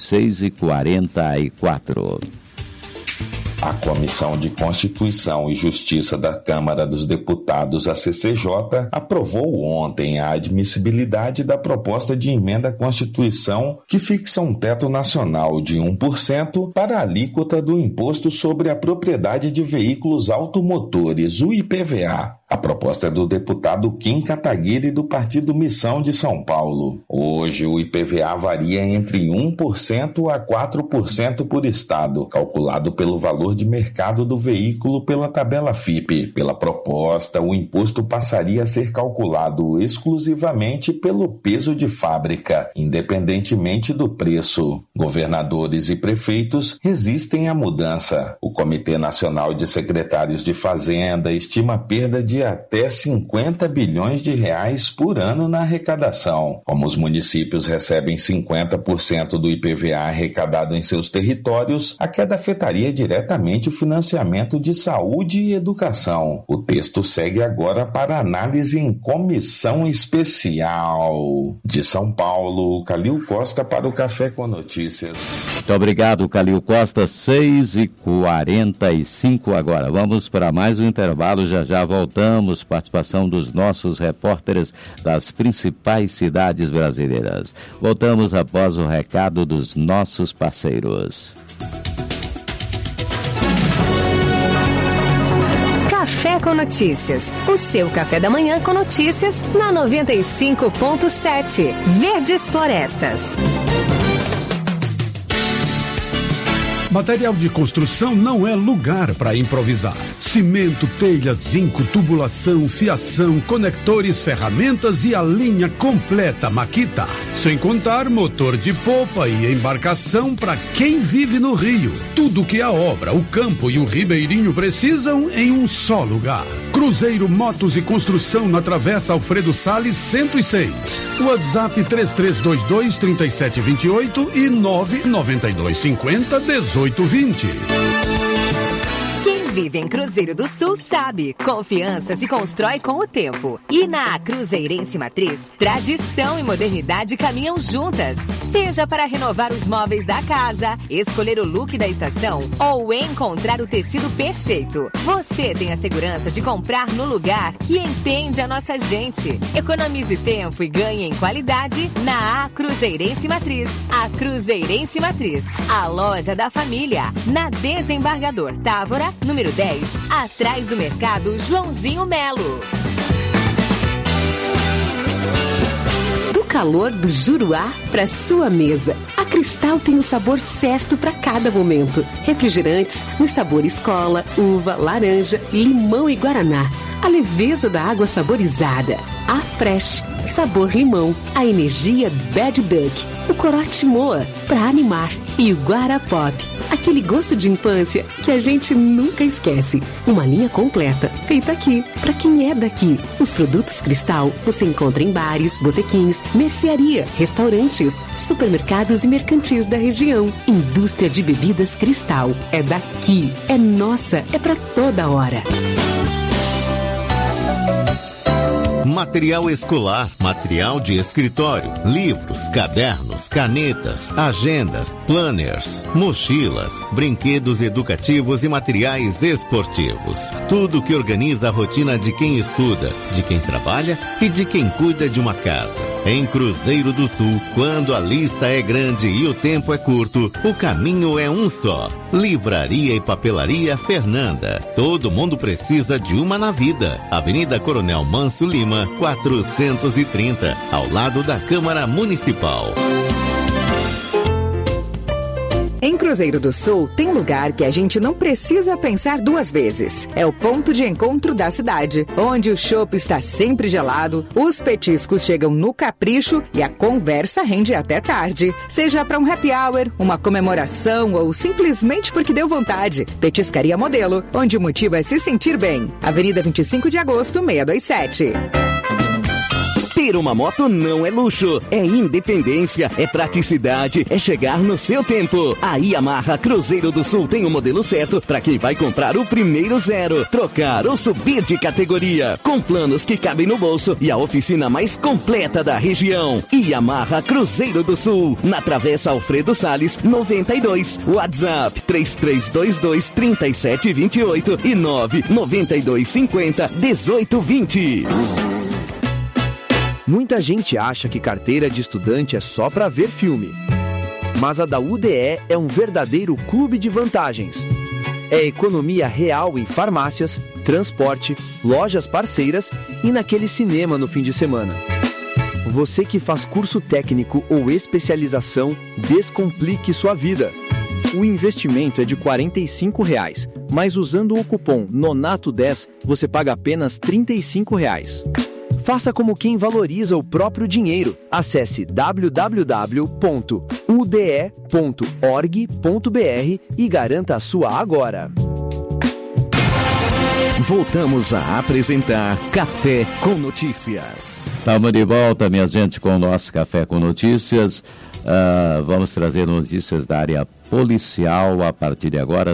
6,44. A Comissão de Constituição e Justiça da Câmara dos Deputados, a CCJ, aprovou ontem a admissibilidade da proposta de emenda à Constituição que fixa um teto nacional de 1% para a alíquota do Imposto sobre a Propriedade de Veículos Automotores, o IPVA. A proposta é do deputado Kim Kataguiri, do Partido Missão de São Paulo. Hoje, o IPVA varia entre 1% a 4% por estado, calculado pelo valor de mercado do veículo pela tabela FIPE. Pela proposta, o imposto passaria a ser calculado exclusivamente pelo peso de fábrica, independentemente do preço. Governadores e prefeitos resistem à mudança. O Comitê Nacional de Secretários de Fazenda estima a perda de até 50 bilhões de reais por ano na arrecadação. Como os municípios recebem 50% do IPVA arrecadado em seus territórios, a queda afetaria diretamente o financiamento de saúde e educação. O texto segue agora para análise em comissão especial. De São Paulo, Calil Costa para o Café com Notícias. Muito obrigado, Calil Costa. 6h45 agora. Vamos para mais um intervalo, já voltamos. Participação dos nossos repórteres das principais cidades brasileiras. Voltamos após o recado dos nossos parceiros. Café com Notícias. O seu café da manhã com notícias na 95.7. Verdes Florestas. Material de construção não é lugar para improvisar. Cimento, telha, zinco, tubulação, fiação, conectores, ferramentas e a linha completa Makita. Sem contar motor de popa e embarcação para quem vive no Rio. Tudo que a obra, o campo e o ribeirinho precisam em um só lugar. Cruzeiro Motos e Construção na Travessa Alfredo Salles 106. WhatsApp 3322-3728 e 99250-1820. Quem vive em Cruzeiro do Sul sabe, confiança se constrói com o tempo. E na Cruzeirense Matriz, tradição e modernidade caminham juntas. Seja para renovar os móveis da casa, escolher o look da estação ou encontrar o tecido perfeito, você tem a segurança de comprar no lugar que entende a nossa gente. Economize tempo e ganhe em qualidade na Cruzeirense Matriz. A Cruzeirense Matriz, a loja da família, na Desembargador Távora, número 10, atrás do mercado Joãozinho Melo. Do calor do Juruá para sua mesa, a Cristal tem o sabor certo para cada momento. Refrigerantes nos sabores cola, uva, laranja, limão e guaraná. A leveza da água saborizada. A Fresh, sabor limão. A energia Bad Duck. O Corote Moa, para animar. E o Guarapop, aquele gosto de infância que a gente nunca esquece. Uma linha completa, feita aqui, para quem é daqui. Os produtos Cristal você encontra em bares, botequins, mercearia, restaurantes, supermercados e mercantis da região. Indústria de bebidas Cristal. É daqui, é nossa, é para toda hora. Material escolar, material de escritório, livros, cadernos, canetas, agendas, planners, mochilas, brinquedos educativos e materiais esportivos. Tudo que organiza a rotina de quem estuda, de quem trabalha e de quem cuida de uma casa. Em Cruzeiro do Sul, quando a lista é grande e o tempo é curto, o caminho é um só. Livraria e Papelaria Fernanda. Todo mundo precisa de uma na vida. Avenida Coronel Manso Lima, 430, ao lado da Câmara Municipal. Em Cruzeiro do Sul, tem lugar que a gente não precisa pensar duas vezes. É o ponto de encontro da cidade, onde o chopp está sempre gelado, os petiscos chegam no capricho e a conversa rende até tarde. Seja para um happy hour, uma comemoração ou simplesmente porque deu vontade. Petiscaria Modelo, onde o motivo é se sentir bem. Avenida 25 de Agosto, 627. Ter uma moto não é luxo, é independência, é praticidade, é chegar no seu tempo. A Yamaha Cruzeiro do Sul tem o modelo certo para quem vai comprar o primeiro zero, trocar ou subir de categoria, com planos que cabem no bolso e a oficina mais completa da região. Yamaha Cruzeiro do Sul, na Travessa Alfredo Salles, 92. WhatsApp 3322-3728 e 99250-1820. Muita gente acha que carteira de estudante é só para ver filme. Mas a da UDE é um verdadeiro clube de vantagens. É economia real em farmácias, transporte, lojas parceiras e naquele cinema no fim de semana. Você que faz curso técnico ou especialização, descomplique sua vida. O investimento é de R$ 45, mas usando o cupom NONATO10 você paga apenas R$ 35. Faça como quem valoriza o próprio dinheiro. Acesse www.ude.org.br e garanta a sua agora. Voltamos a apresentar Café com Notícias. Estamos de volta, minha gente, com o nosso Café com Notícias. Vamos trazer notícias da área policial a partir de agora,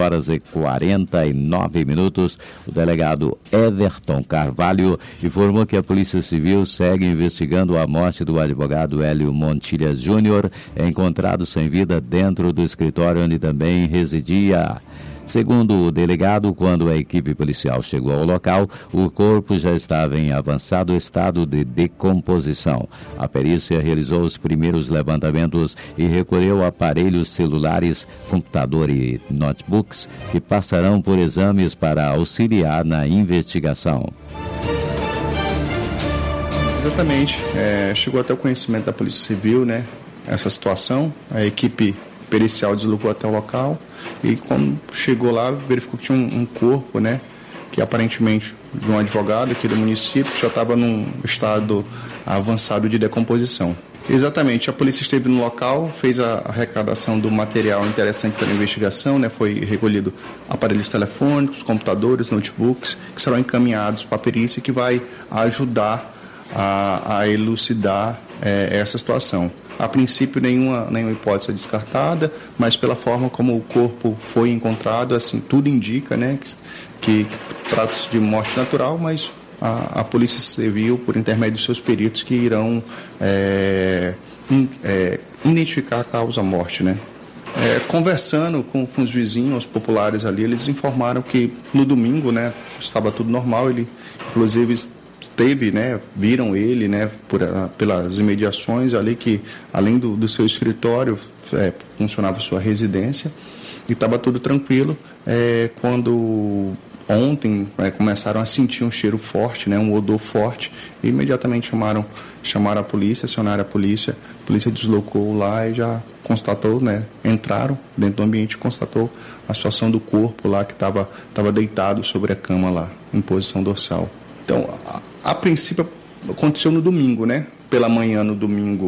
6h49. O delegado Everton Carvalho informou que a Polícia Civil segue investigando a morte do advogado Hélio Montilhas Júnior, encontrado sem vida dentro do escritório onde também residia. Segundo o delegado, quando a equipe policial chegou ao local, o corpo já estava em avançado estado de decomposição. A perícia realizou os primeiros levantamentos e recolheu aparelhos celulares, computador e notebooks que passarão por exames para auxiliar na investigação. Exatamente. Chegou até o conhecimento da Polícia Civil, né, essa situação. A equipe pericial deslocou até o local e quando chegou lá verificou que tinha um corpo, né, que aparentemente de um advogado aqui do município que já estava num estado avançado de decomposição. Exatamente, a polícia esteve no local, fez a arrecadação do material interessante para a investigação, né, foi recolhido aparelhos telefônicos, computadores, notebooks, que serão encaminhados para a perícia que vai ajudar a elucidar essa situação. A princípio, nenhuma hipótese é descartada, mas pela forma como o corpo foi encontrado, assim, tudo indica, né, que trata-se de morte natural, mas a Polícia Civil, por intermédio dos seus peritos, que irão identificar a causa-morte, né. Conversando com os vizinhos, os populares ali, eles informaram que no domingo, né, estava tudo normal, ele, inclusive, viram ele, né, pelas imediações ali, que além do seu escritório funcionava sua residência e estava tudo tranquilo, quando ontem começaram a sentir um cheiro forte, né, um odor forte, e imediatamente chamaram a polícia, acionaram a polícia deslocou lá e já constatou, né, entraram dentro do ambiente e constatou a situação do corpo lá que estava deitado sobre a cama lá, em posição dorsal. Então, a princípio aconteceu no domingo, né, pela manhã no domingo,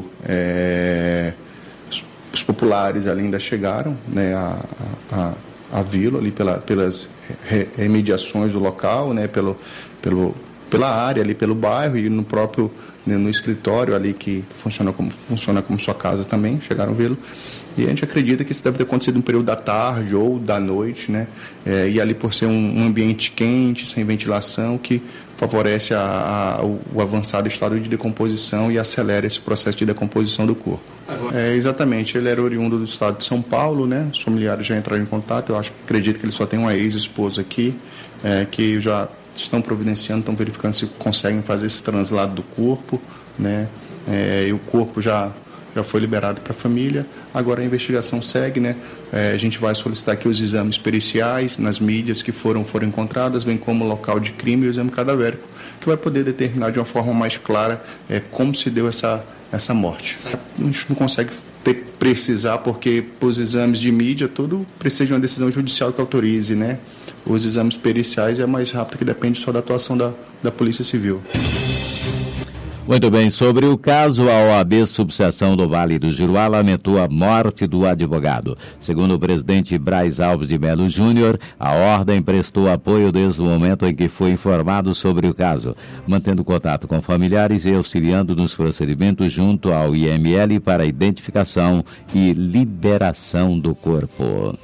os populares ali ainda chegaram, né, a vila ali pelas remediações do local, né, pela área ali, pelo bairro e no próprio, né, no escritório ali que funciona como sua casa também, chegaram a vê-lo. E a gente acredita que isso deve ter acontecido no período da tarde ou da noite, né, e ali por ser um ambiente quente, sem ventilação, que favorece o avançado estado de decomposição e acelera esse processo de decomposição do corpo. Exatamente, ele era oriundo do estado de São Paulo, né? Os familiares já entraram em contato, acredito que ele só tem uma ex-esposa aqui, que já estão providenciando, estão verificando se conseguem fazer esse translado do corpo, né? E o corpo já foi liberado para a família, agora a investigação segue, né? A gente vai solicitar aqui os exames periciais nas mídias que foram encontradas, bem como o local de crime e o exame cadavérico, que vai poder determinar de uma forma mais clara como se deu essa morte. A gente não consegue precisar porque os exames de mídia tudo precisa de uma decisão judicial que autorize, né? Os exames periciais é mais rápido, que depende só da atuação da Polícia Civil. Muito bem, sobre o caso, a OAB Subseção do Vale do Juruá lamentou a morte do advogado. Segundo o presidente Braz Alves de Melo Júnior, a ordem prestou apoio desde o momento em que foi informado sobre o caso, mantendo contato com familiares e auxiliando nos procedimentos junto ao IML para a identificação e liberação do corpo.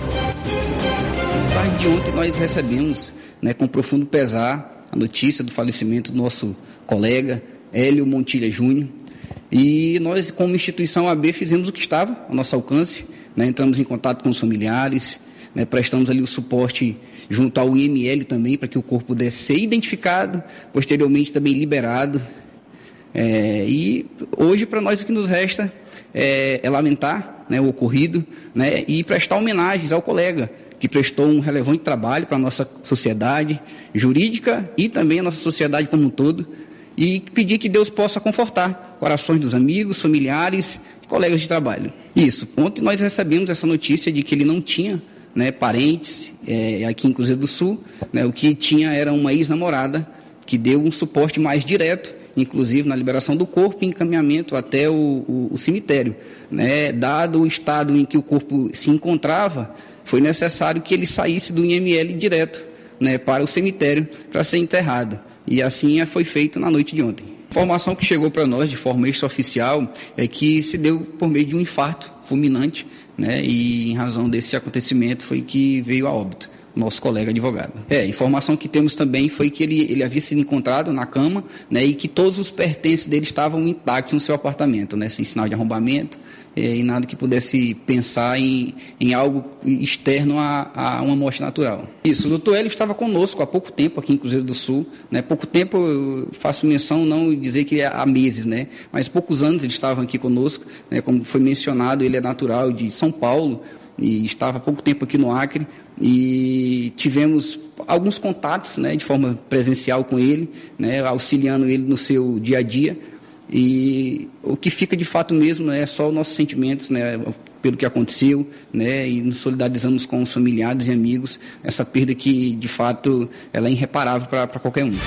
Na tarde de ontem nós recebemos, né, com profundo pesar, a notícia do falecimento do nosso colega Hélio Montilha Júnior, e nós, como instituição AB, fizemos o que estava ao nosso alcance, né? Entramos em contato com os familiares, né? Prestamos ali o suporte junto ao IML também, para que o corpo pudesse ser identificado, posteriormente também liberado, e hoje para nós o que nos resta é lamentar, né, o ocorrido, né, e prestar homenagens ao colega, que prestou um relevante trabalho para a nossa sociedade jurídica e também a nossa sociedade como um todo, e pedir que Deus possa confortar corações dos amigos, familiares e colegas de trabalho. Isso, ontem nós recebemos essa notícia de que ele não tinha, né, parentes aqui em Cruzeiro do Sul, né, o que tinha era uma ex-namorada que deu um suporte mais direto, inclusive na liberação do corpo e encaminhamento até o cemitério, né. Dado o estado em que o corpo se encontrava, foi necessário que ele saísse do IML direto, né, para o cemitério para ser enterrado. E assim foi feito na noite de ontem. A informação que chegou para nós de forma extraoficial é que se deu por meio de um infarto fulminante, né, e em razão desse acontecimento foi que veio a óbito nosso colega advogado. A informação que temos também foi que ele havia sido encontrado na cama, né, e que todos os pertences dele estavam intactos no seu apartamento, né, sem sinal de arrombamento, e nada que pudesse pensar em algo externo a uma morte natural. Isso, o doutor Hélio estava conosco há pouco tempo aqui em Cruzeiro do Sul, né? Pouco tempo, eu faço menção, não dizer que há meses, né? Mas poucos anos ele estava aqui conosco, né? Como foi mencionado, ele é natural de São Paulo e estava há pouco tempo aqui no Acre, e tivemos alguns contatos, né, de forma presencial com ele, né, auxiliando ele no seu dia a dia. E o que fica de fato mesmo, né, é só os nossos sentimentos, né, pelo que aconteceu, né, e nos solidarizamos com os familiares e amigos, essa perda que de fato ela é irreparável para qualquer um.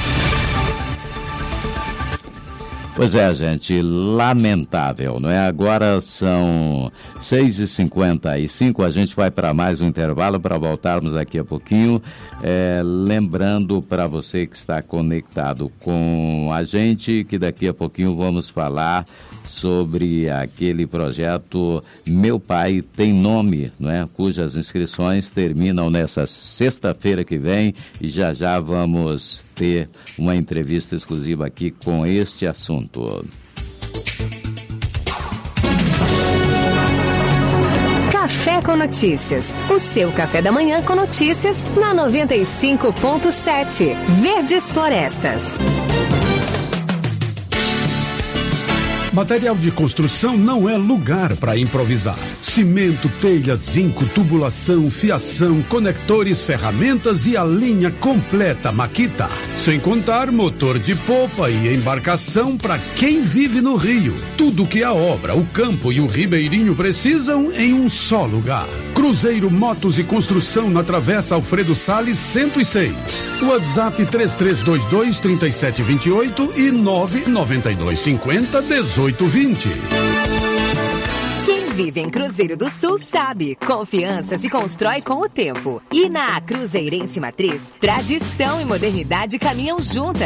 Pois é, gente, lamentável, não é? Agora são 6h55, a gente vai para mais um intervalo para voltarmos daqui a pouquinho. Lembrando para você que está conectado com a gente que daqui a pouquinho vamos falar sobre aquele projeto Meu Pai Tem Nome, não é? Cujas inscrições terminam nessa sexta-feira que vem e já vamos ter uma entrevista exclusiva aqui com este assunto. Café com Notícias. O seu café da manhã com notícias na 95.7. Verdes Florestas. Material de construção não é lugar para improvisar. Cimento, telha, zinco, tubulação, fiação, conectores, ferramentas e a linha completa Makita. Sem contar motor de popa e embarcação para quem vive no Rio. Tudo que a obra, o campo e o ribeirinho precisam em um só lugar. Cruzeiro Motos e Construção na Travessa Alfredo Salles 106. WhatsApp 3322-3728 e 99250-1820. Quem vive em Cruzeiro do Sul sabe, confiança se constrói com o tempo. E na Cruzeirense Matriz, tradição e modernidade caminham juntas.